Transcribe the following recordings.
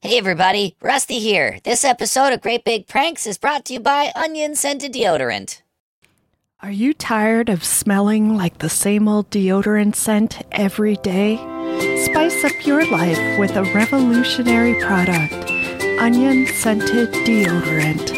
Hey everybody, Rusty here. This episode of Great Big Pranks is brought to you by Onion Scented Deodorant. Are you tired of smelling like the same old deodorant scent every day? Spice up your life with a revolutionary product, Onion Scented Deodorant.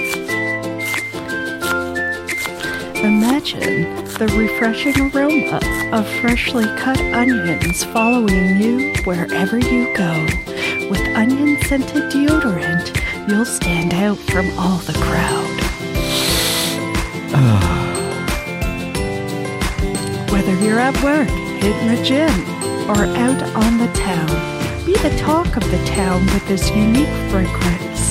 Imagine the refreshing aroma of freshly cut onions following you wherever you go. With Onion Scented Deodorant, you'll stand out from all the crowd. Whether you're at work, hitting the gym, or out on the town, be the talk of the town with this unique fragrance.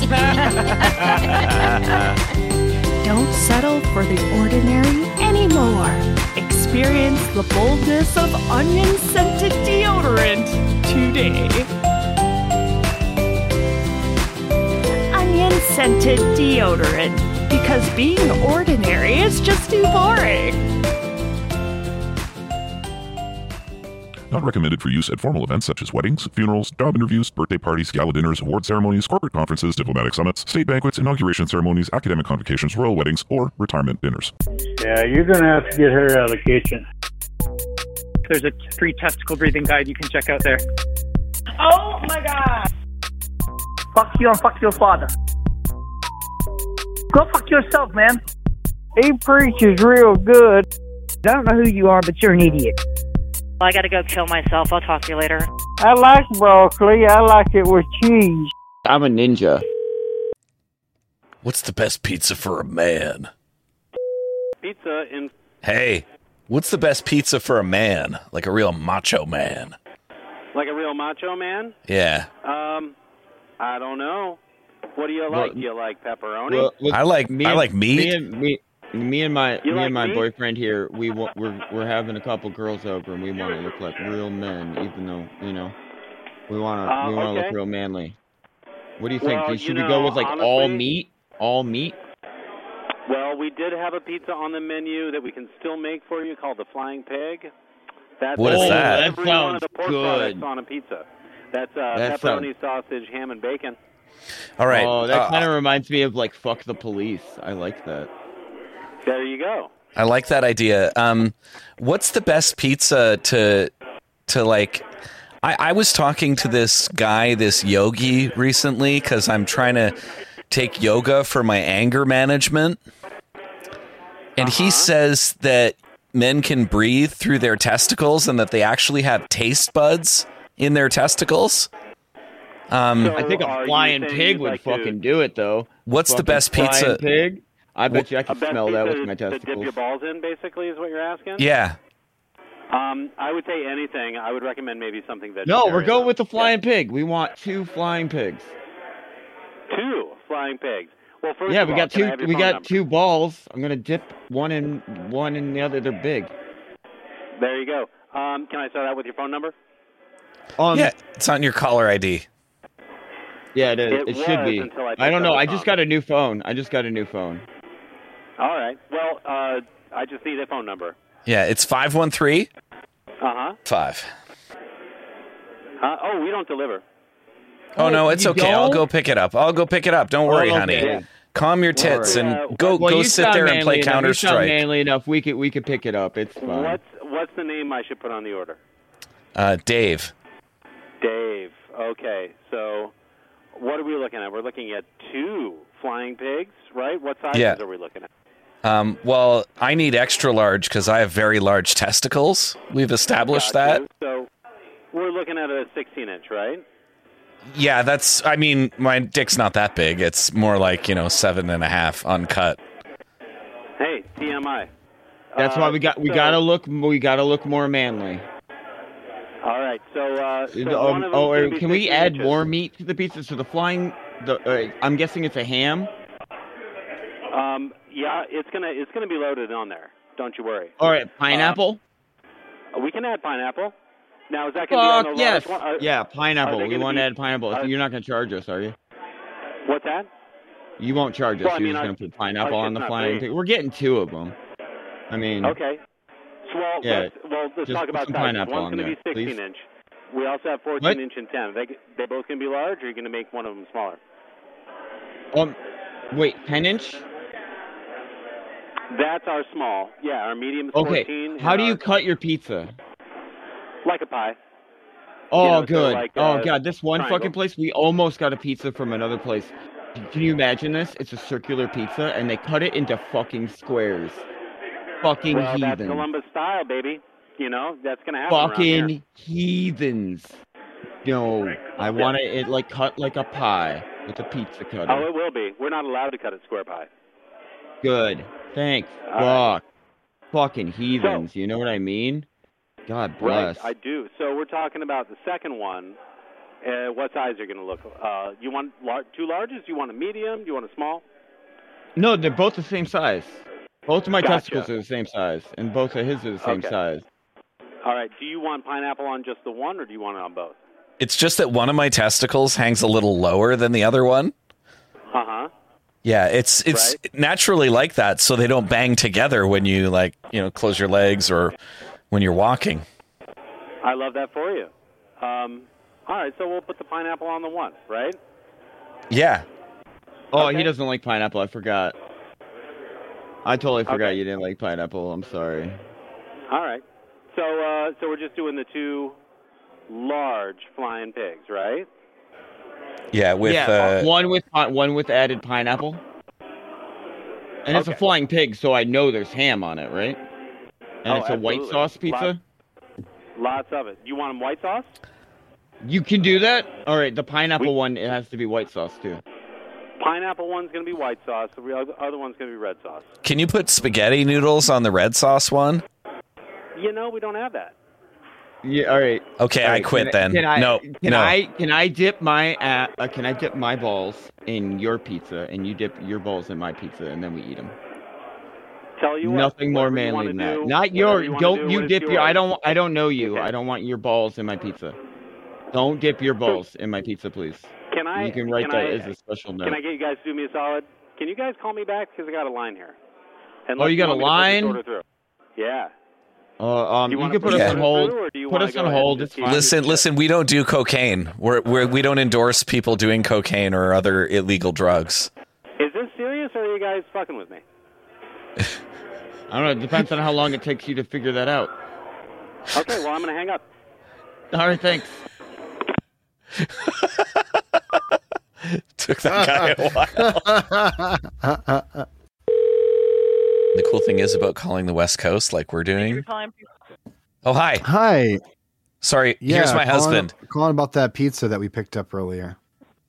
Don't settle for the ordinary anymore. Experience the boldness of Onion Scented Deodorant today. Onion Scented Deodorant, because being ordinary is just too boring. Not recommended for use at formal events such as weddings, funerals, job interviews, birthday parties, gala dinners, award ceremonies, corporate conferences, diplomatic summits, state banquets, inauguration ceremonies, academic convocations, royal weddings, or retirement dinners. Yeah, you're going to have to get her out of the kitchen. There's a free testicle breathing guide you can check out there. Oh my god! Fuck you and fuck your father. Go fuck yourself, man. He preaches real good. I don't know who you are, but you're an idiot. I gotta go kill myself. I'll talk to you later. I like broccoli. I like it with cheese. I'm a ninja. What's the best pizza for a man? Pizza in... Hey, what's the best pizza for a man? Like a real macho man. Like a real macho man? Yeah. I don't know. What do you like? Do you like pepperoni? Well, I like meat. Me and my meat? boyfriend here, we're having a couple girls over, and we want to look like real men, even though we want to look real manly. What do you think? Should we go with like honestly, all meat? All meat? Well, we did have a pizza on the menu that we can still make for you called the Flying Pig. What is that? That sounds good. On a pizza. That's pepperoni, sausage, ham, and bacon. All right. Oh, that kind of reminds me of like fuck the police. I like that. There you go. I like that idea. What's the best pizza to like? I was talking to this guy, this yogi, recently because I'm trying to take yoga for my anger management, and he says that men can breathe through their testicles and that they actually have taste buds in their testicles. I think a flying pig would fucking do it though. What's the best pizza? Pig? I bet you I can smell that with my testicles. To dip your balls in, basically, is what you're asking? Yeah. I would say anything. I would recommend maybe something vegetarian. No, we're going with the flying pig. We want 2 flying pigs. 2 flying pigs. Well, first yeah, of we all, got two. we got 2 balls. I'm gonna dip one in the other. They're big. There you go. Can I start out with your phone number? Yeah, it's on your caller ID. Yeah, it is. It should be. I don't know. I just got a new phone. All right. Well, I just need a phone number. Yeah, it's 513. 5. Oh, we don't deliver. Oh no, it's okay. I'll go pick it up. Don't worry, honey. Yeah. Calm your tits and go sit there and play Counter Strike. You sound manly enough. We could pick it up. It's fine. What's the name I should put on the order? Dave. Dave. Okay. So, what are we looking at? We're looking at 2 flying pigs, right? What sizes are we looking at? Well, I need extra large because I have very large testicles. We've established that. So, we're looking at a 16-inch, right? Yeah, my dick's not that big. It's more like, 7.5 uncut. Hey, TMI. That's why we gotta look more manly. All right, so can we add more meat to the pizza? So I'm guessing it's a ham. Yeah, it's gonna be loaded on there. Don't you worry. All right, pineapple. We can add pineapple. Now is that gonna be on the large one? Yeah, pineapple. We want to add pineapple. You're not gonna charge us, are you? What's that? You won't charge us. You're just gonna put pineapple on the flying pig. We're getting 2 of them. I mean. Okay. So, let's talk about size. pineapple One's on going to there, be 16-inch. We also have 14-inch and 10. They both can be large, or are you going to make one of them smaller? Wait, 10-inch? That's our small. Yeah, our medium is 14. Okay, how do you cut your pizza? Like a pie. Oh, good. So like, God, this one triangle. fucking place, we almost got a pizza from another place. Can you imagine this? It's a circular pizza, and they cut it into fucking squares. Fucking well, heathens. That's Columbus style, baby. That's going to happen around here. Fucking heathens. No, I want it like cut like a pie with a pizza cutter. Oh, it will be. We're not allowed to cut it square pie. Good. Thanks. Fuck. Fucking heathens. You know what I mean? God bless. Right, I do. So we're talking about the second one. What size are you going to look? You want two larges? Do you want a medium? Do you want a small? No, they're both the same size. Both of my testicles are the same size, and both of his are the same size. All right. Do you want pineapple on just the one, or do you want it on both? It's just that one of my testicles hangs a little lower than the other one. Uh-huh. Yeah, it's naturally like that, so they don't bang together when you close your legs or when you're walking. I love that for you. All right, so we'll put the pineapple on the one, right? Yeah. Oh, he doesn't like pineapple. I forgot. I totally forgot you didn't like pineapple. I'm sorry. All right. So we're just doing the two large flying pigs, right? Yeah, one with added pineapple. And it's a flying pig, so I know there's ham on it, right? And it's a white sauce pizza? Lots of it. You want them white sauce? You can do that? All right, the pineapple one, it has to be white sauce, too. Pineapple one's going to be white sauce. The other one's going to be red sauce. Can you put spaghetti noodles on the red sauce one? We don't have that. Yeah, all right. Okay, I quit then. Can no. I dip my balls in your pizza, and you dip your balls in my pizza, and then we eat them? Tell you nothing more manly than that. Not your. Don't you dip your. I don't know you. I don't want your balls in my pizza. Don't dip your balls in my pizza, please. You can write that as a special note. Can I get you guys to do me a solid? Can you guys call me back because I got a line here? And you got a line? Yeah. You can put us on hold. Put us on hold. It's fine. Listen. We don't do cocaine. We don't endorse people doing cocaine or other illegal drugs. Is this serious, or are you guys fucking with me? I don't know. It depends on how long it takes you to figure that out. Okay. Well, I'm gonna hang up. All right. Thanks. Took that guy a while. The cool thing is about calling the West Coast like we're doing. Oh, hi. Hi. Sorry, here's my husband. Calling about that pizza that we picked up earlier.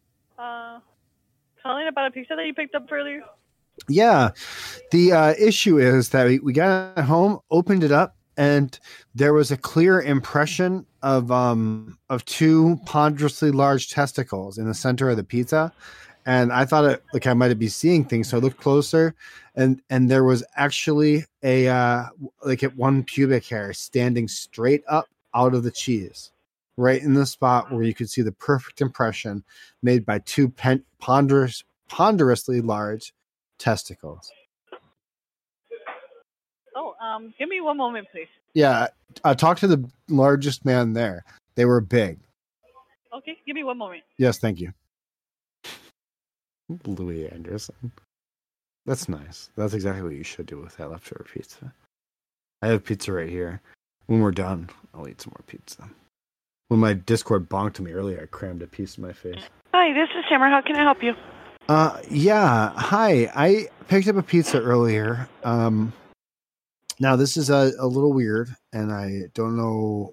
Calling about a pizza that you picked up earlier? Yeah. The issue is that we got it home, opened it up, and there was a clear impression of two ponderously large testicles in the center of the pizza. And I thought I might be seeing things, so I looked closer, and there was actually one pubic hair standing straight up out of the cheese, right in the spot where you could see the perfect impression made by two ponderously large testicles. Oh, give me one moment, please. Yeah, I talked to the largest man there. They were big. Okay, give me one moment. Yes, thank you. Louis Anderson. That's nice. That's exactly what you should do with that leftover pizza. I have pizza right here. When we're done, I'll eat some more pizza. When my Discord bonked me earlier, I crammed a piece in my face. Hi, this is Summer. How can I help you? Yeah. Hi. I picked up a pizza earlier. Now this is a little weird, and I don't know,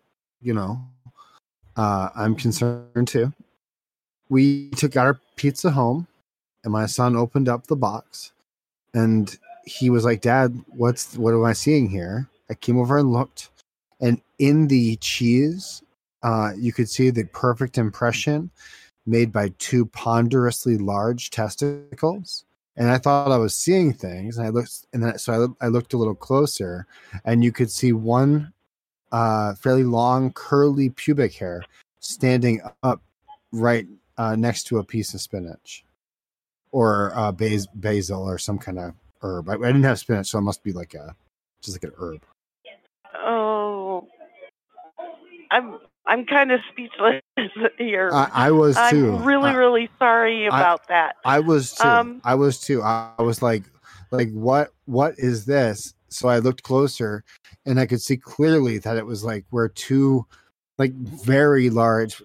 I'm concerned too. We got our pizza home, and my son opened up the box, and he was like, "Dad, what am I seeing here?" I came over and looked, and in the cheese, you could see the perfect impression made by two ponderously large testicles. And I thought I was seeing things, and I looked a little closer, and you could see one fairly long, curly pubic hair standing up right next to a piece of spinach, or basil, or some kind of herb. I didn't have spinach, so it must be just like an herb. Oh, I'm I'm kind of speechless here. I was too. I'm really sorry about that. I was too. I was too. I was like, what is this? So I looked closer, and I could see clearly that it was like where two, like very large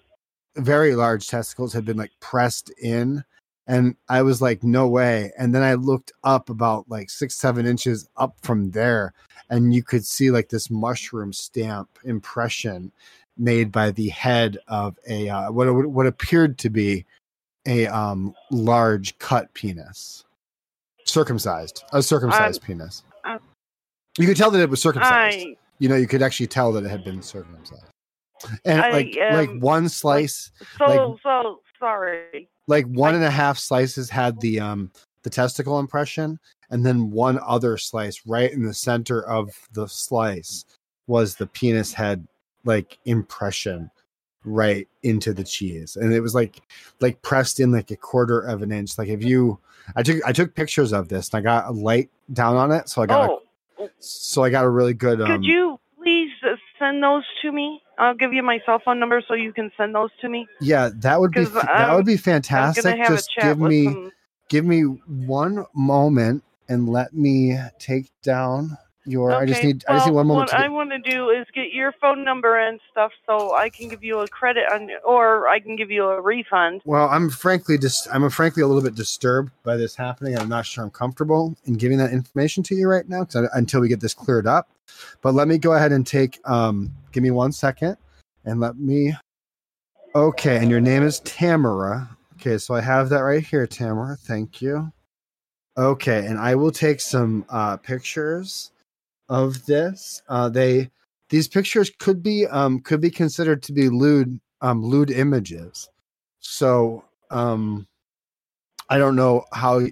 testicles had been like pressed in, and I was like, no way. And then I looked up about like 6-7 inches up from there, and you could see like this mushroom stamp impression made by the head of a what appeared to be a large cut penis, a circumcised penis. You could tell that it was circumcised. You could actually tell that it had been circumcised. And like one slice, so sorry. Like 1.5 slices had the testicle impression, and then one other slice right in the center of the slice was the penis head like impression right into the cheese, and it was like pressed in like 1/4 of an inch. Like I took pictures of this, and I got a light down on it, so I got a really good. Could you please send those to me? I'll give you my cell phone number so you can send those to me. Yeah, that would be fantastic. Just give me one moment and let me take down your. Okay. I just need one moment. What I want to do is get your phone number and stuff so I can give you a credit or I can give you a refund. Well, I'm frankly a little bit disturbed by this happening. I'm not sure I'm comfortable in giving that information to you right now until we get this cleared up. But let me go ahead and take. Give me 1 second, and let me. Okay, and your name is Tamara. Okay, so I have that right here, Tamara. Thank you. Okay, and I will take some pictures of this. These pictures could be considered to be lewd images. So I don't know how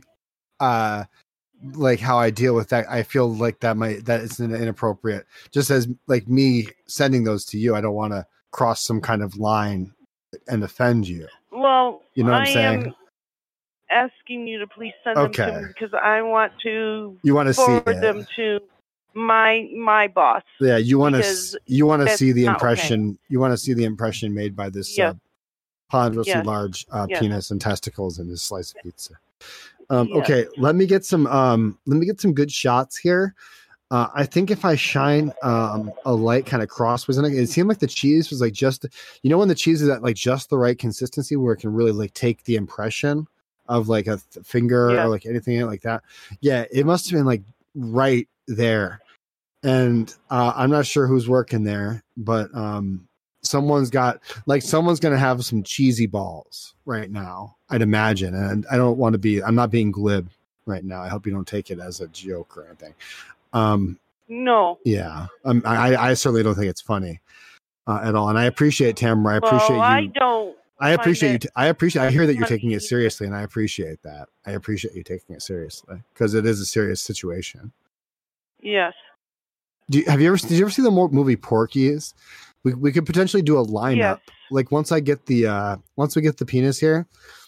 I deal with that. I feel like that it's inappropriate. Just as like me sending those to you, I don't want to cross some kind of line and offend you. Well, you know what I'm saying? Am asking you to please send them to me because I want to. You want to forward them to my boss. Yeah, you want to see the impression. Okay. You want to see the impression made by this ponderously large penis and testicles in this slice of pizza. Okay, let me get some good shots here. I think if I shine a light kind of crossways in it seemed like the cheese was like just, when the cheese is at like just the right consistency where it can really like take the impression of like a finger or like anything like that. Yeah, it must have been like right there. And I'm not sure who's working there, but someone's going to have some cheesy balls right now, I'd imagine. And I'm not being glib right now. I hope you don't take it as a joke or anything. No. Yeah. I certainly don't think it's funny at all. And I appreciate Tamara. I appreciate you. I don't. I appreciate you. I hear that you're taking it seriously, and I appreciate that. I appreciate you taking it seriously because it is a serious situation. Yes. Did you ever see the movie Porky's? We could potentially do a lineup. Yes. Like once we get the penis here,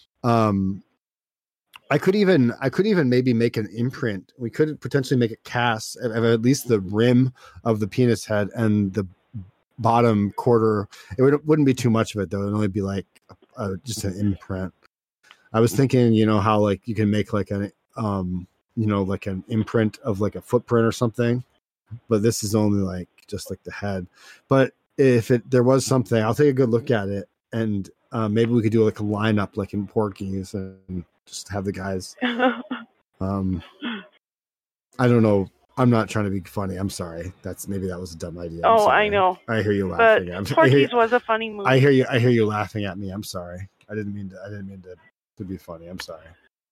I could even maybe make an imprint. We could potentially make a cast of at least the rim of the penis head and the bottom quarter. It wouldn't be too much of it though. It'd only be like just an imprint. I was thinking, how like you can make like an like an imprint of like a footprint or something, but this is only like just like the head. But if there was something, I'll take a good look at it, and maybe we could do like a lineup like in Porky's and just have the guys. I don't know. I'm not trying to be funny. I'm sorry. That was a dumb idea. Oh, I know. I hear you laughing. But Porky's was a funny movie. I hear you laughing at me. I'm sorry. I didn't mean to be funny. I'm sorry.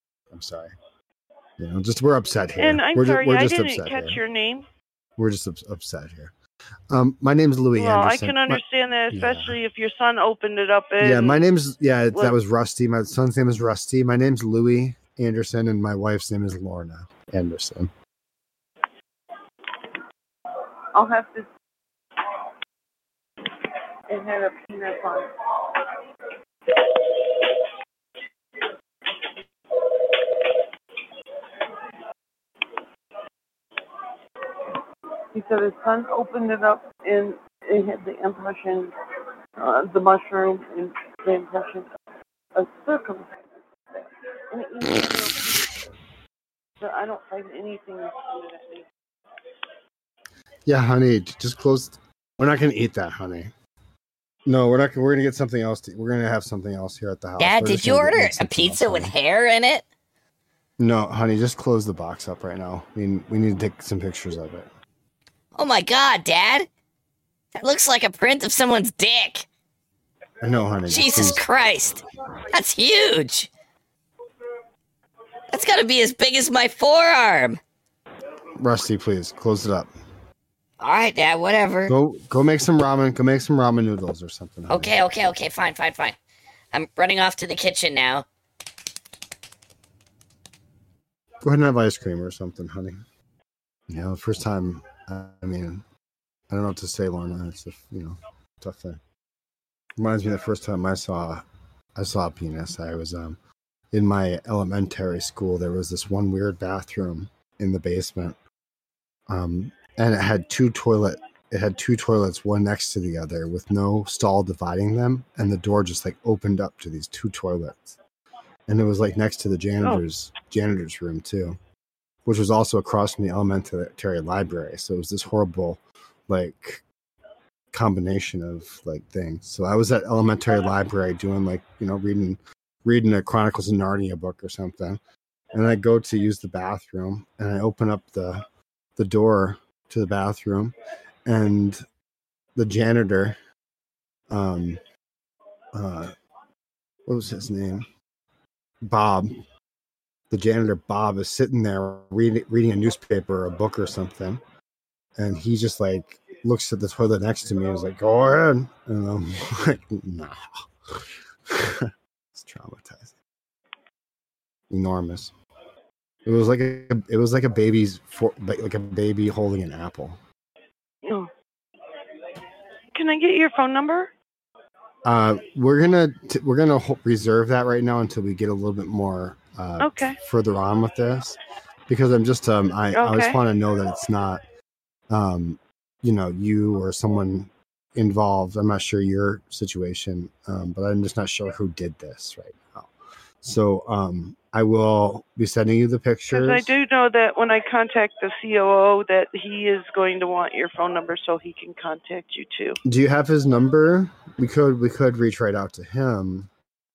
We're upset here. And I'm sorry, I didn't catch your name. We're just upset here. My name's Louis Anderson. I can understand that, especially if your son opened it up. My name's that was Rusty. My son's name is Rusty. My name's Louis Anderson, and my wife's name is Lorna Anderson. I'll have to. It had a peanut on it. He said his son opened it up and it had the impression the mushroom and the impression of circumstance. And it eats so I don't find anything that me. Yeah, honey, just close. We're not going to eat that, honey. No, we're not. We're going to get something else. We're going to have something else here at the house. Dad, We're did you order a pizza with hair in it? No, honey, just close the box up right now. We need to take some pictures of it. Oh my God, Dad! That looks like a print of someone's dick. I know, honey. Jesus Christ, that's huge. That's got to be as big as my forearm. Rusty, please close it up. All right, Dad. Whatever. Go make some ramen. Go make some ramen noodles or something. Honey. Okay. Fine. I'm running off to the kitchen now. Go ahead and have ice cream or something, honey. You know, the first time. I mean, I don't know what to say, Lorna. It's a tough thing. Reminds me of the first time I saw a penis. I was in my elementary school. There was this one weird bathroom in the basement. And it had two toilets, one next to the other, with no stall dividing them, and the door just like opened up to these two toilets, and it was like next to the janitor's room too, which was also across from the elementary library. So it was this horrible, like, combination of like things. So I was at elementary library doing like reading a Chronicles of Narnia book or something, and I go to use the bathroom, and I open up the door to the bathroom, and the janitor, what was his name? Bob. The janitor Bob is sitting there reading a newspaper or a book or something, and he just like looks at the toilet next to me and is like, "Go ahead," and I'm like, "No." It's traumatizing. Enormous. It was like a baby holding an apple. Oh. Can I get your phone number? We're gonna reserve that right now until we get a little bit more further on with this, because I'm just I just want to know that it's not you or someone involved. I'm not sure your situation, but I'm just not sure who did this right now. So I will be sending you the pictures. Because I do know that when I contact the COO that he is going to want your phone number so he can contact you too. Do you have his number? We could reach right out to him.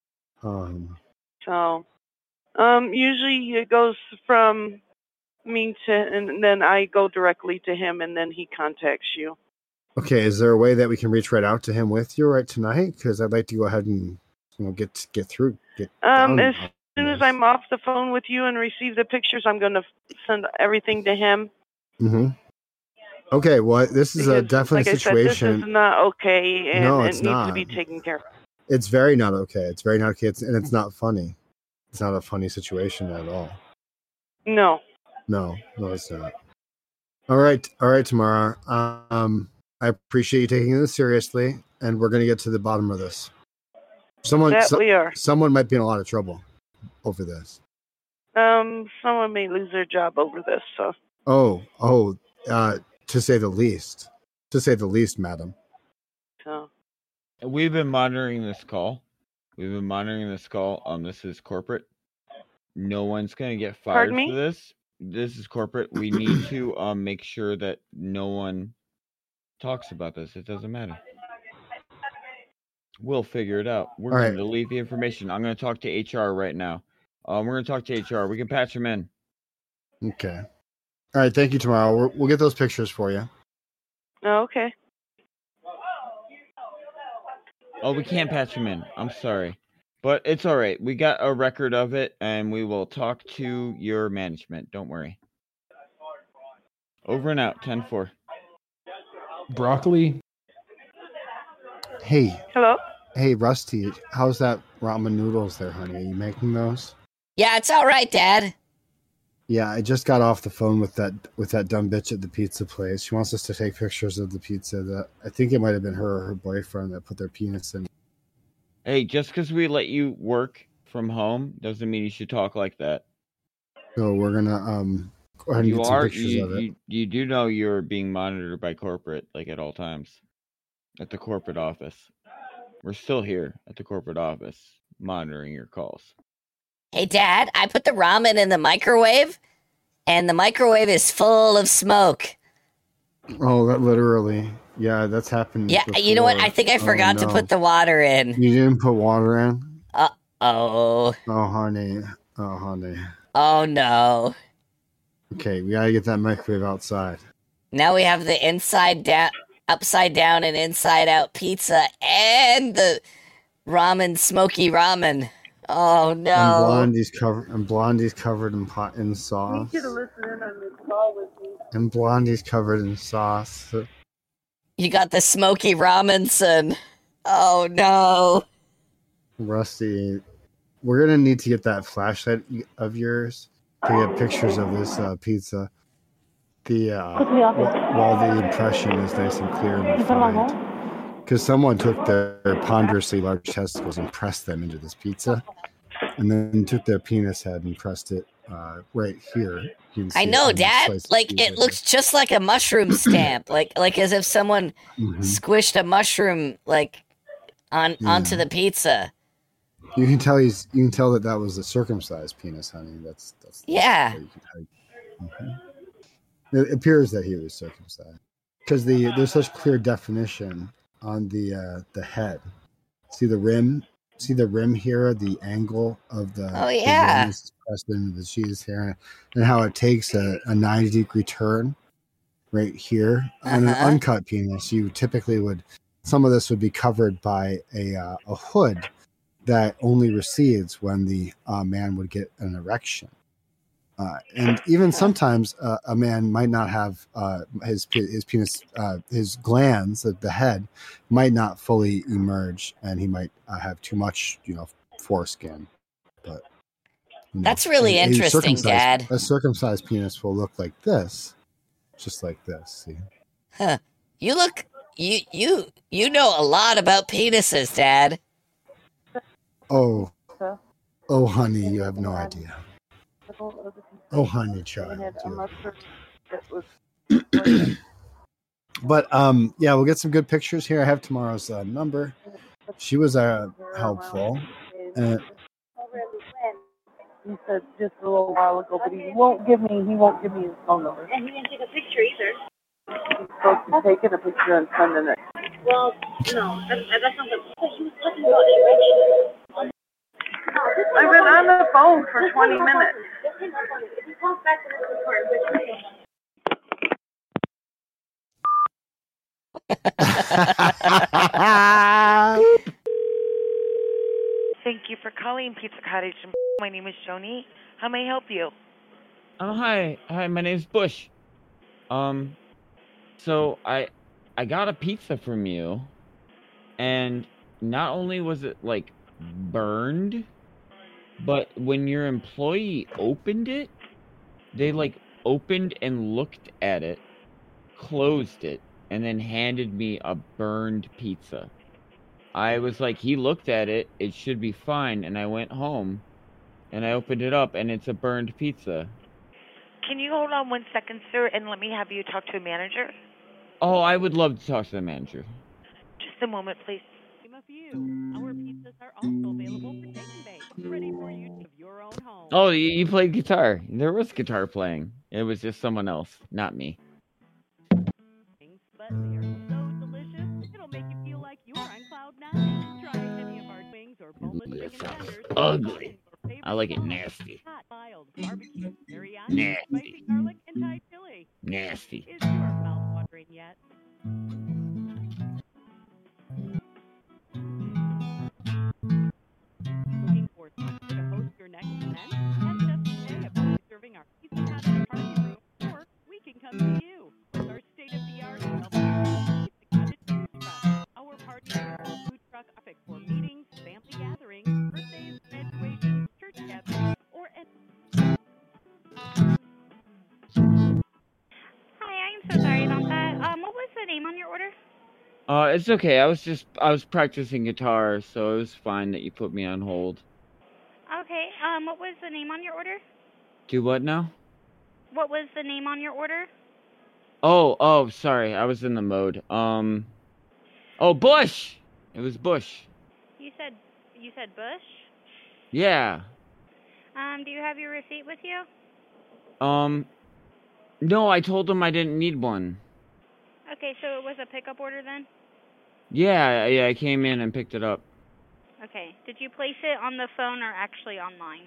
Usually it goes from me and then I go directly to him, and then he contacts you. Okay, is there a way that we can reach right out to him with you right tonight? Because I'd like to go ahead and get through. As soon as I'm off the phone with you and receive the pictures, I'm going to send everything to him. Mm-hmm. Okay, well, this is a definite situation. This is not okay, and no, it it's needs not. to be taken care of. It's very not okay. It's very not okay, and it's not funny. It's not a funny situation at all. No, it's not. All right, Tamara. I appreciate you taking this seriously, and we're going to get to the bottom of this. Someone might be in a lot of trouble over this. Someone may lose their job over this. So. To say the least. To say the least, madam. So. We've been monitoring this call. This is corporate. No one's going to get fired for this. This is corporate. We need to make sure that no one talks about this. It doesn't matter. We'll figure it out. We're going to delete the information. I'm going to talk to HR right now. We're going to talk to HR. We can patch them in. Okay. All right. Thank you, Tamara. We'll get those pictures for you. Oh, okay. Oh, we can't patch them in. I'm sorry. But it's all right. We got a record of it, and we will talk to your management. Don't worry. Over and out. 10-4. Broccoli. Hey. Hello? Hey, Rusty. How's that ramen noodles there, honey? Are you making those? Yeah, it's all right, Dad. Yeah, I just got off the phone with that dumb bitch at the pizza place. She wants us to take pictures of the pizza. That I think it might have been her or her boyfriend that put their penis in. Hey, just because we let you work from home doesn't mean you should talk like that. So we're gonna go ahead and get some pictures of it. You do know you're being monitored by corporate, like at all times, at the corporate office. We're still here at the corporate office, monitoring your calls. Hey, Dad, I put the ramen in the microwave, and the microwave is full of smoke. Oh, that literally. Yeah, that's happened. Yeah, before. you know what? I think I forgot to put the water in. You didn't put water in? Uh-oh. Oh, honey. Oh, honey. Oh, no. Okay, we gotta get that microwave outside. Now we have the upside down and inside out pizza and the smoky ramen. Oh, no. And Blondie's covered in sauce. I need you to listen in on this call with me. And Blondie's covered in sauce. You got the smoky ramen, son. Oh, no. Rusty, we're gonna need to get that flashlight of yours to get pictures of this pizza. While the impression is nice and clear and refined. Because someone took their ponderously large testicles and pressed them into this pizza, and then took their penis head and pressed it right here. I know, Dad. Like, it looks just like a mushroom stamp, like as if someone squished a mushroom onto the pizza. You can tell that was a circumcised penis, honey. That's yeah. It appears that he was circumcised because there's such clear definition on the head. See the rim here, the angle of the oh yeah, the pressed into the cheese here, and how it takes a 90-degree turn right here. On an uncut penis, you typically some of this would be covered by a hood that only recedes when the man would get an erection. And even sometimes a man might not have his penis, his glands, the head, might not fully emerge, and he might have too much, foreskin. But that's really interesting, Dad. A circumcised penis will look like this, just like this. See? Huh? You know a lot about penises, Dad. Oh, honey, you have no idea. Oh, honey, child. But yeah, we'll get some good pictures here. I have tomorrow's number. She was helpful. He said just a little while ago, but he won't give me his phone number. And he didn't take a picture either. He's supposed to take a picture and sending it. Well, no, that's not the. He was talking about erection. I've been on the phone for 20 minutes. Thank you for calling Pizza Cottage. My name is Joni. How may I help you? Hi, my name's Bush. So I got a pizza from you, and not only was it burned, but when your employee opened it, they opened and looked at it, closed it, and then handed me a burned pizza. I was like, he looked at it, it should be fine, and I went home and I opened it up and it's a burned pizza. Can you hold on 1 second, sir, and let me have you talk to a manager? Oh, I would love to talk to the manager. Just a moment, please. Our pizzas are also available for take and bake, ready for use of your own home. Oh, you played guitar. There was guitar playing. It was just someone else, not me. But they're so delicious, it'll make you feel like you're on cloud nine. Try any of our wings or boneless chicken tenders. Ugly. I like it nasty. Hot, mild, barbecue, teriyaki, Nasty. spicy garlic, and Thai chili. Nasty. Is your mouth watering yet? Looking for someone to host your next event? Text us today about reserving our Pizza Cottage party room, or we can come to you with our state-of-the-art Pizza Cottage food truck. Our party room food truck perfect for meetings, family gatherings, birthdays, graduations, church gatherings, or any. Hi, I'm so sorry about that. What was the name on your order? It's okay. I was practicing guitar, so it was fine that you put me on hold. Okay, what was the name on your order? Do what now? What was the name on your order? Oh, sorry. I was in the mode. Oh, Bush! It was Bush. You said Bush? Yeah. Do you have your receipt with you? No, I told him I didn't need one. Okay, so it was a pickup order then? Yeah, I came in and picked it up. Okay. Did you place it on the phone or actually online?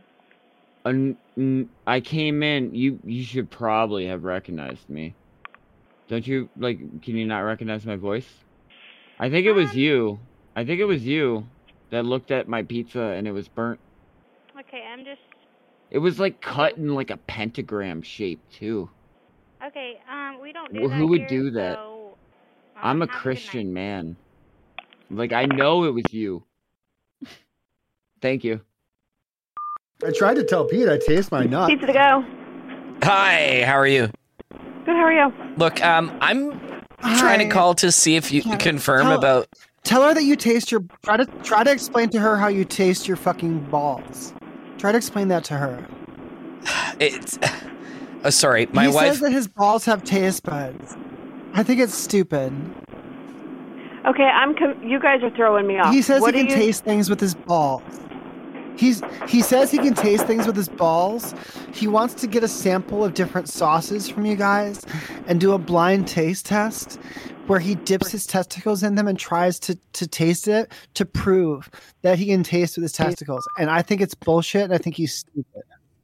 I came in. You should probably have recognized me. Don't you, can you not recognize my voice? I think it was you. I think it was you that looked at my pizza and it was burnt. Okay, I'm just... It was, cut in, a pentagram shape, too. Okay, we don't do Well, that who would here, do that? so, I'm a have Christian man. I know it was you. Thank you. I tried to tell Pete I taste my nut. Pizza to go. Hi, how are you? Good, how are you? Look, I'm trying to call to see if you confirm about. Tell her that you taste your. Try to explain to her how you taste your fucking balls. Try to explain that to her. It's. Sorry, my wife. He says that his balls have taste buds. I think it's stupid. Okay, you guys are throwing me off. He says he can taste things with his balls. He says he can taste things with his balls. He wants to get a sample of different sauces from you guys and do a blind taste test where he dips his testicles in them and tries to taste it to prove that he can taste with his testicles. And I think it's bullshit, and I think he's stupid.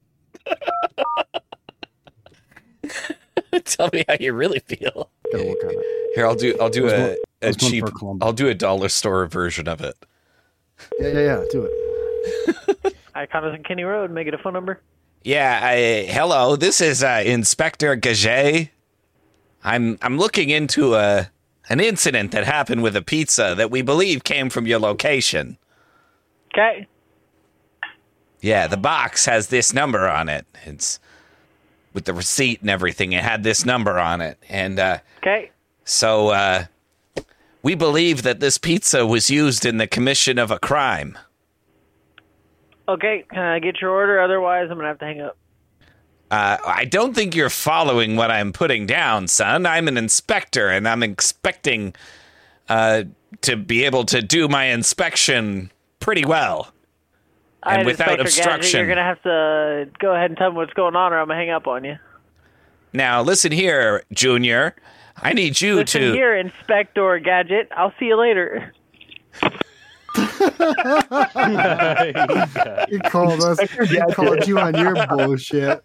Tell me how you really feel. Gotta work on it. Here, I'll do a cheap. I'll do a dollar store version of it. Yeah. Do it. Iconos and Kenny Road. Make it a phone number. Yeah. Hello. This is Inspector Gaget. I'm looking into an incident that happened with a pizza that we believe came from your location. Okay. Yeah, the box has this number on it. It's with the receipt and everything. It had this number on it, and okay. So we believe that this pizza was used in the commission of a crime. Okay, can I get your order? Otherwise, I'm going to have to hang up. I don't think you're following what I'm putting down, son. I'm an inspector, and I'm expecting to be able to do my inspection pretty well. And without obstruction. You're going to have to go ahead and tell me what's going on, or I'm going to hang up on you. Now, listen here, Junior. I need you Listen here, Inspector Gadget. I'll see you later. He called us. He called you on your bullshit.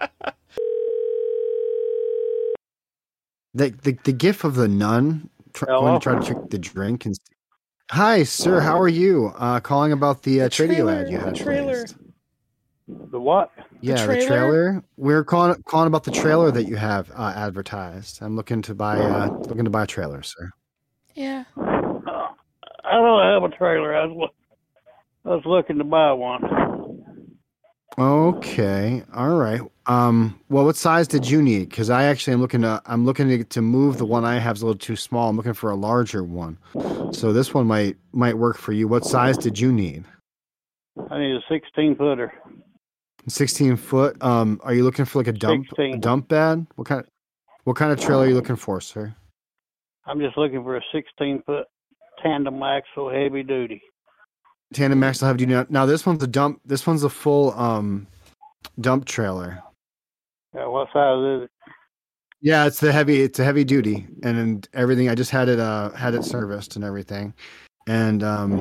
The gif of the nun going to try to trick the drink. And hi, sir. How are you? Calling about the trailer ad you had. Placed. The what? Yeah, the trailer. We're calling about the trailer that you have advertised. I'm looking to buy a trailer, sir. Yeah. I don't have a trailer. I was looking to buy one. Okay. All right. Well, what size did you need? Because I actually am looking to move the one I have is a little too small. I'm looking for a larger one. So this one might work for you. What size did you need? I need a 16-footer. 16 foot. Are you looking for like a dump bed? What kind of trailer are you looking for, sir? I'm just looking for a 16-foot tandem axle heavy duty. Tandem axle heavy duty. Now this one's a dump. This one's a full dump trailer. Yeah, what size is it? Yeah, it's a heavy duty and everything. I just had it serviced and everything, and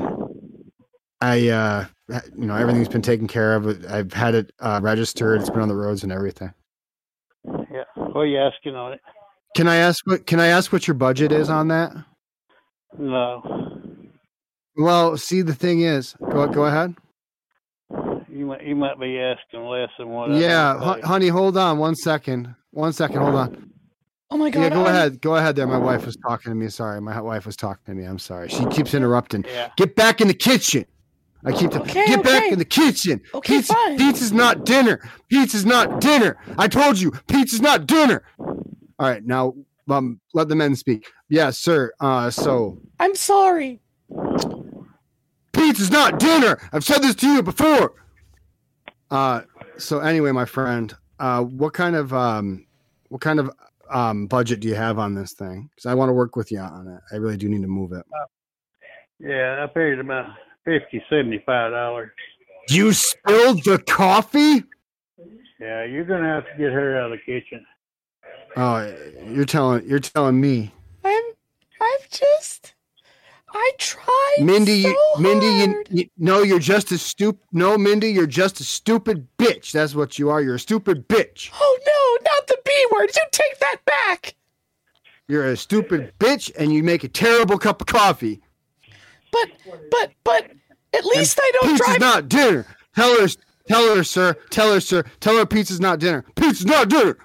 everything's been taken care of. I've had it registered. It's been on the roads and everything. Yeah. What are you asking on it? Can I ask what your budget is on that? No. Well, see, the thing is, go ahead. You might be asking less than what. Yeah, honey, hold on 1 second. 1 second, hold on. Oh my God! Yeah, go ahead. There, my wife was talking to me. Sorry, my wife was talking to me. I'm sorry. She keeps interrupting. Yeah. Get back in the kitchen. I keep get back in the kitchen. Okay, fine. Pizza's not dinner. Pizza's not dinner. I told you, pizza's not dinner. All right, now let the men speak. Yeah, sir. So I'm sorry. Pizza's not dinner. I've said this to you before. So anyway, my friend, what kind of budget do you have on this thing? Because I want to work with you on it. I really do need to move it. Yeah, I paid about $75. You spilled the coffee? Yeah, you're gonna have to get her out of the kitchen. Oh, you're telling me. I tried Mindy, so Mindy, hard. no, you're just a No, Mindy, you're just a stupid bitch. That's what you are. You're a stupid bitch. Oh no, not the B word. You take that back. You're a stupid bitch, and you make a terrible cup of coffee. But at least I don't pizza's drive. Not dinner. Tell her, sir. Tell her pizza's not dinner. Pizza's not dinner.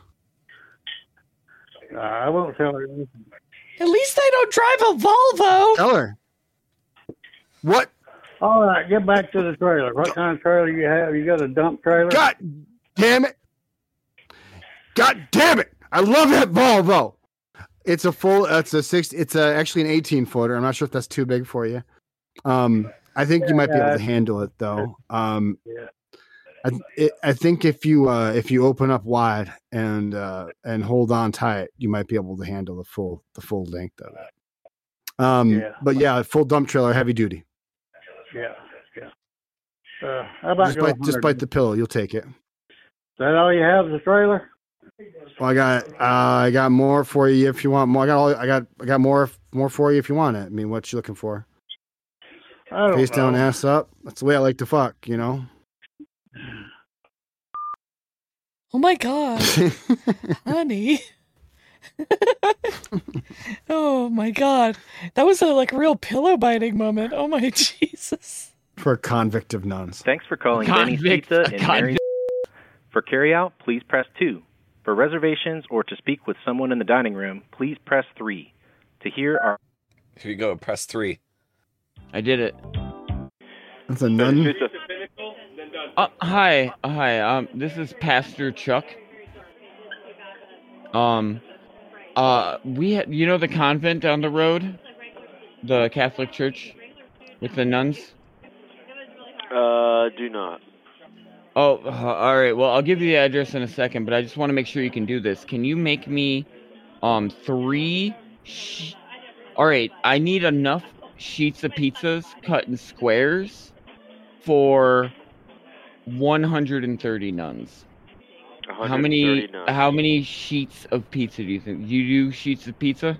I won't tell her anything. At least I don't drive a Volvo. Tell her. What? All right, get back to the trailer. What kind of trailer you have? You got a dump trailer? God damn it. God damn it. I love that Volvo. It's actually an 18 footer. I'm not sure if that's too big for you. I think you might be able to handle it though. I think if you open up wide and hold on tight, you might be able to handle the full length of it. But yeah, full dump trailer, heavy duty. Yeah. How about just bite the pillow, you'll take it. Is that all you have? The trailer? Well, I got more for you if you want more. I got more for you if you want it. I mean, what you looking for? Face down, ass up. That's the way I like to fuck, you know. Oh my God, honey. Oh my God, that was a real pillow biting moment. Oh my Jesus. For a convict of nuns. Thanks for calling Benny's Pizza in Marysville. For carryout, please press 2. For reservations or to speak with someone in the dining room, please press 3. To hear our... Here you go, press 3. I did it. That's a nun. Hi. This is Pastor Chuck. We you know the convent down the road, the Catholic church with the nuns. Do not. Oh, all right. Well, I'll give you the address in a second, but I just want to make sure you can do this. Can you make me 3? All right. I need enough sheets of pizzas cut in squares for 130 nuns. 130 nuns. How many sheets of pizza do you think? You do sheets of pizza?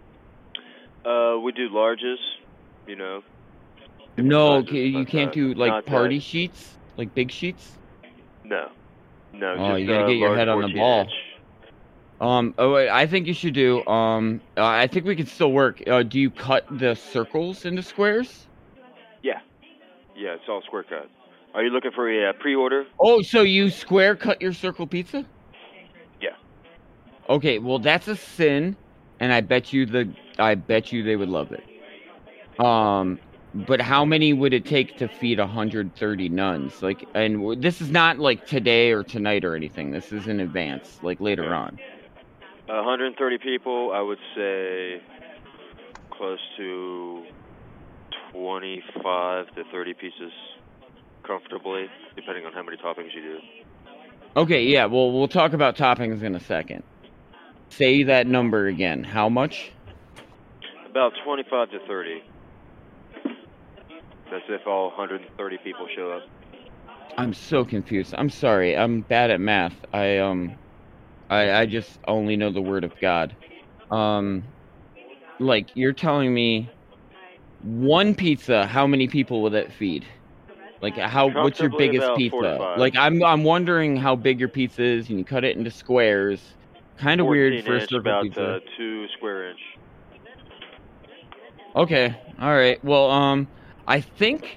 We do larges, you know. No, you can't do party sheets, like big sheets. No. Oh, you gotta get your head on the ball. Oh wait, I think you should do. I think we can still work. Do you cut the circles into squares? Yeah, it's all square cut. Are you looking for a pre-order? Oh, so you square cut your circle pizza? Yeah. Okay, well that's a sin, and I bet you they would love it. But how many would it take to feed 130 nuns? And this is not like today or tonight or anything. This is in advance, like later on. 130 people, I would say close to 25 to 30 pieces comfortably, depending on how many toppings you do. Okay, yeah, well, we'll talk about toppings in a second. Say that number again. How much? About 25 to 30. That's if all 130 people show up. I'm so confused. I'm sorry. I'm bad at math. I just only know the word of God. You're telling me one pizza, how many people will that feed? What's your biggest pizza? I'm wondering how big your pizza is, and you cut it into squares. Kind of weird for a circle pizza. About 2 square inch. Okay. All right. Well, I think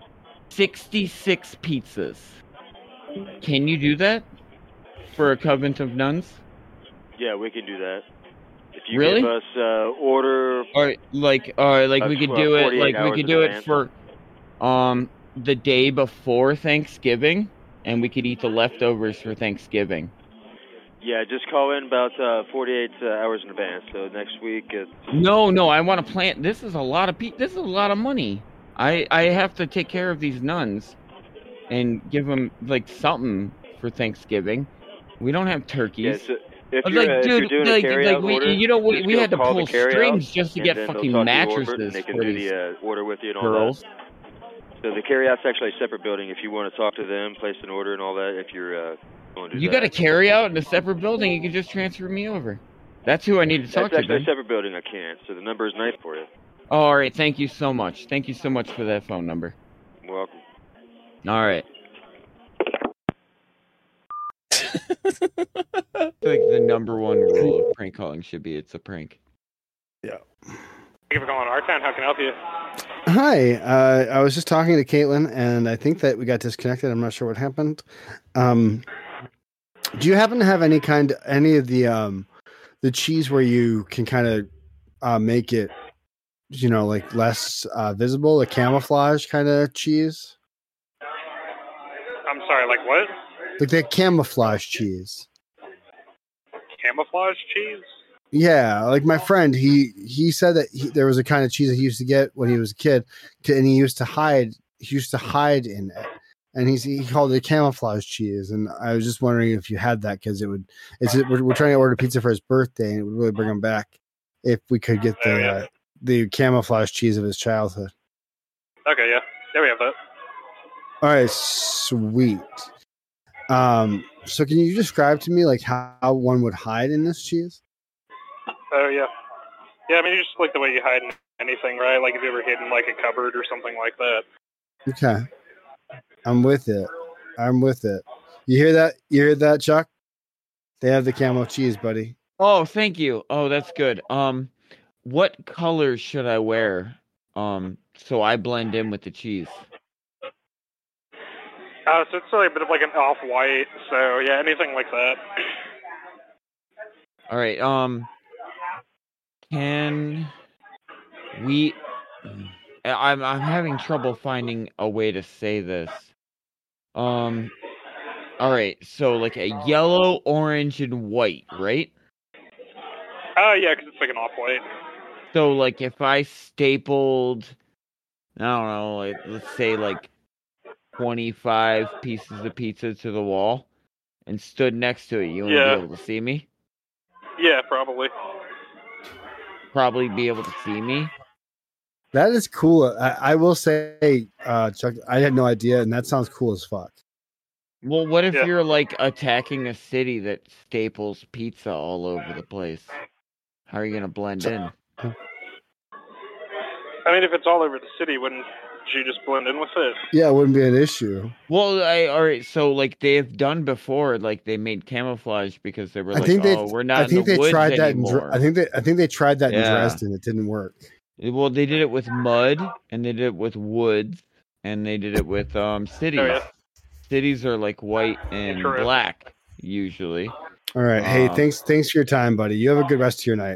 66 pizzas. Can you do that for a convent of nuns? Yeah, we can do that. If you really? give us order. We could do it. We could do it for the day before Thanksgiving, and we could eat the leftovers for Thanksgiving. Yeah, just call in about 48 hours in advance. So next week. No, I want to plan. This is a lot of This is a lot of money. I have to take care of these nuns and give them something for Thanksgiving. We don't have turkeys. Yeah, so if you're doing a carry-out order, we had to pull strings just to get they'll fucking talk to mattresses Orbit, and they can for do these the order with you and all girls. that. So the carryout's actually a separate building. If you want to talk to them, place an order and all that, if you're going to do You that. got a carryout in a separate building? You can just transfer me over. That's who I need to talk That's to. actually a separate building. I can't. So the number is nice for you. Oh, all right. Thank you so much. Thank you so much for that phone number. You're welcome. All right. Like the number one rule of prank calling should be it's a prank. Yeah. Thank you for calling R-Town. How can I help you? Hi. I was just talking to Caitlin, and I think that we got disconnected. I'm not sure what happened. Do you happen to have any of the cheese where you can kind of make it, like less visible, a camouflage kind of cheese? I'm sorry, like what? Like that camouflage cheese. Camouflage cheese? Yeah, like my friend, he said that there was a kind of cheese that he used to get when he was a kid, and he used to hide in it, and he called it camouflage cheese. And I was just wondering if you had that, because we're trying to order pizza for his birthday, and it would really bring him back if we could get the camouflage cheese of his childhood. Okay, yeah, we have that. All right, sweet. So can you describe to me like how one would hide in this cheese? Oh, yeah. Yeah, I mean, just like the way you hide in anything, right? Like, have you ever hidden, like, a cupboard or something like that? Okay. I'm with it. You hear that? You heard that, Chuck? They have the camo cheese, buddy. Oh, thank you. Oh, that's good. What color should I wear? So I blend in with the cheese. So it's like a bit of like an off-white, so yeah, anything like that. All right, can we... I'm having trouble finding a way to say this. All right, so like a yellow, orange, and white, right? Yeah, because it's like an off-white. So like if I stapled, I don't know, like, let's say like 25 pieces of pizza to the wall and stood next to it, you wouldn't be able to see me? Yeah, probably. Probably be able to see me? That is cool. I will say, Chuck, I had no idea, and that sounds cool as fuck. Well, what if you're like attacking a city that staples pizza all over the place? How are you going to blend in? I mean, if it's all over the city, wouldn't you just blend in with it? Yeah, it wouldn't be an issue. Well, all right, so like they've done before, like they made camouflage because they were like, we're not in the woods anymore. I think they tried that in Dresden. It didn't work. Well, they did it with mud, and they did it with woods, and they did it with cities. Oh, yeah. Cities are like white and black usually. All right. Hey, thanks for your time, buddy. You have a good rest of your night.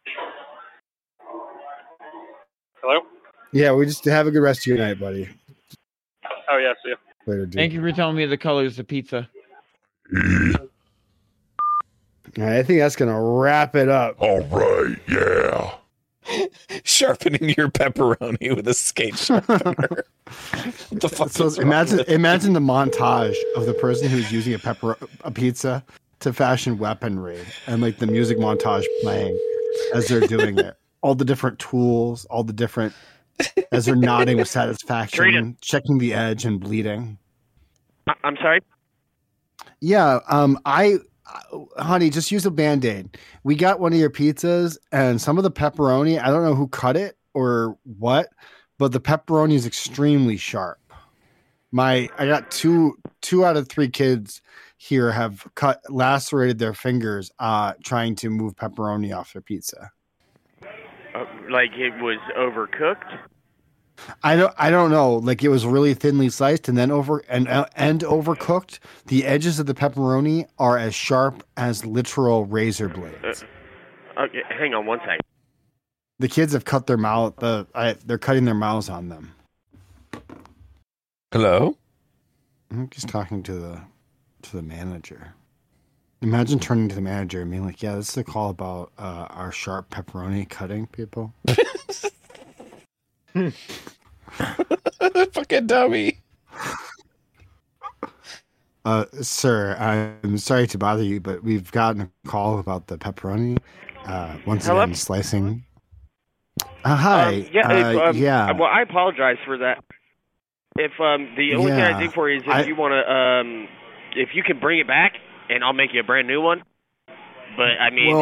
Hello? Yeah, we just have a good rest of your night, buddy. Oh, yeah, see ya. Later, dude. Thank you for telling me the colors of pizza. All right, I think that's going to wrap it up. All right, yeah. Sharpening your pepperoni with a skate sharpener. What the fuck? So imagine the montage of the person who's using a pizza to fashion weaponry, and like the music montage playing as they're doing it. All the different tools, all the different, as they're nodding with satisfaction, checking the edge and bleeding. I'm sorry? Yeah, honey, just use a Band-Aid. We got one of your pizzas, and some of the pepperoni, I don't know who cut it or what, but the pepperoni is extremely sharp. I got two out of 3 kids here have lacerated their fingers trying to move pepperoni off their pizza. Like it was overcooked? I don't know. Like it was really thinly sliced and then overcooked. The edges of the pepperoni are as sharp as literal razor blades. Okay, hang on one second. The kids have cut their mouth. They're cutting their mouths on them. Hello? I'm just talking to the manager. Imagine turning to the manager and being like, "Yeah, this is a call about our sharp pepperoni cutting people." Fucking dummy. Sir, I'm sorry to bother you, but we've gotten a call about the pepperoni. Once Hello? again, slicing. Hi. Yeah. Yeah. Well, I apologize for that. If the only thing I do for you is if you want to, if you can bring it back, and I'll make you a brand new one. But I mean,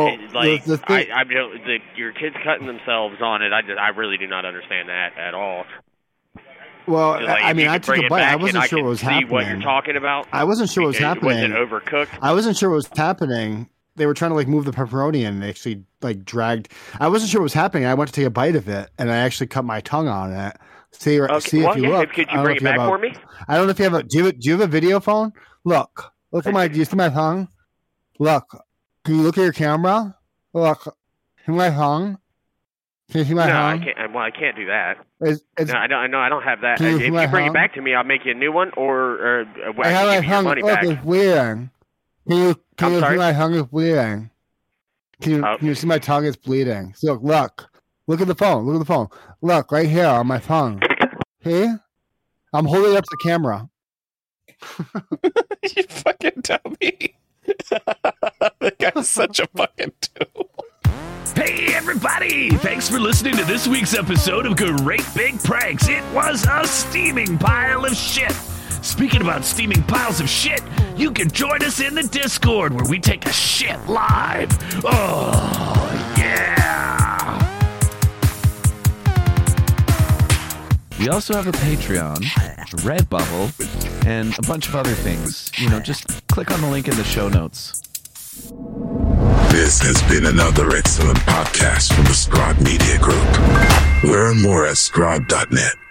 your kids cutting themselves on it. I really do not understand that at all. Well, I mean, I took a bite. I wasn't sure what was happening. See what you're talking about. I wasn't sure what was happening. Was it overcooked? I wasn't sure what was happening. They were trying to move the pepperoni and they actually dragged. I wasn't sure what was happening. I went to take a bite of it and I actually cut my tongue on it. See if you look. Could you bring it back for me? I don't know if you have a. Do you have a video phone? Look at my. Do you see my tongue? Look. Can you look at your camera? Look. See my tongue? Can you see my tongue? I can't. Well, I can't do that. No, I don't have that. If you bring it back to me, I'll make you a new one, or I have my tongue. Money back. It's bleeding. Can you see my tongue is bleeding? Can you see my tongue is bleeding? So look at the phone. Look at the phone. Look right here on my tongue. See? I'm holding it up to the camera. You fucking dummy. That guy's such a fucking tool. Hey everybody! Thanks for listening to this week's episode of Great Big Pranks. It was a steaming pile of shit. Speaking about steaming piles of shit, you can join us in the Discord where we take a shit live. Oh, yeah! We also have a Patreon, Redbubble, and a bunch of other things. Just click on the link in the show notes. This has been another excellent podcast from the Scribe Media Group. Learn more at scribe.net.